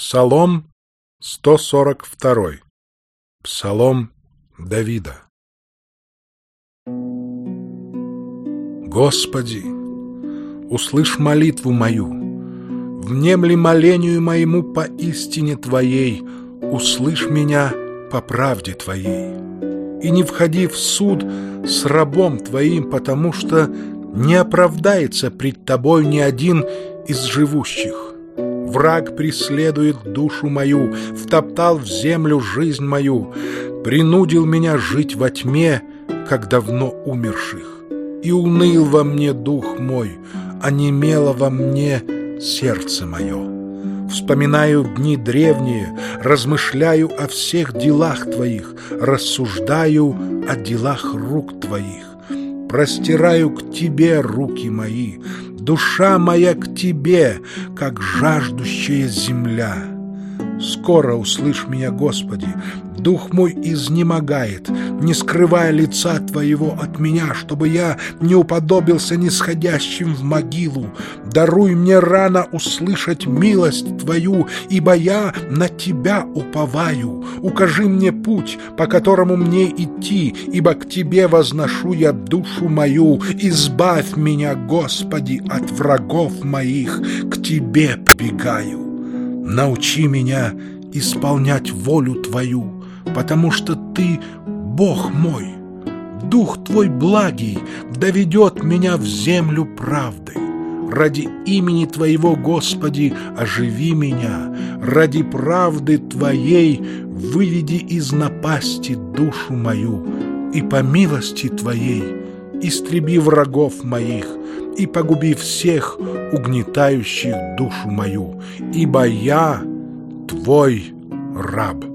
Псалом 142. Псалом Давида. Господи, услышь молитву мою, внемли молению моему по истине Твоей, услышь меня по правде Твоей. И не входи в суд с рабом Твоим, потому что не оправдается пред Тобой ни один из живущих. Враг преследует душу мою, втоптал в землю жизнь мою, принудил меня жить во тьме, как давно умерших. И уныл во мне дух мой, онемело во мне сердце мое. Вспоминаю дни древние, размышляю о всех делах Твоих, рассуждаю о делах рук Твоих. Простираю к Тебе руки мои, душа моя к Тебе, как жаждущая земля. Скоро услышь меня, Господи, дух мой изнемогает, не скрывая лица Твоего от меня, чтобы я не уподобился нисходящим в могилу. Даруй мне рано услышать милость Твою, ибо я на Тебя уповаю. Укажи мне путь, по которому мне идти, ибо к Тебе возношу я душу мою. Избавь меня, Господи, от врагов моих, к Тебе побегаю. Научи меня исполнять волю Твою, потому что Ты Бог мой. Дух Твой благий доведет меня в землю правды. Ради имени Твоего, Господи, оживи меня. Ради правды Твоей выведи из напасти душу мою. И по милости Твоей истреби врагов моих и погуби всех угнетающих душу мою, ибо я Твой раб.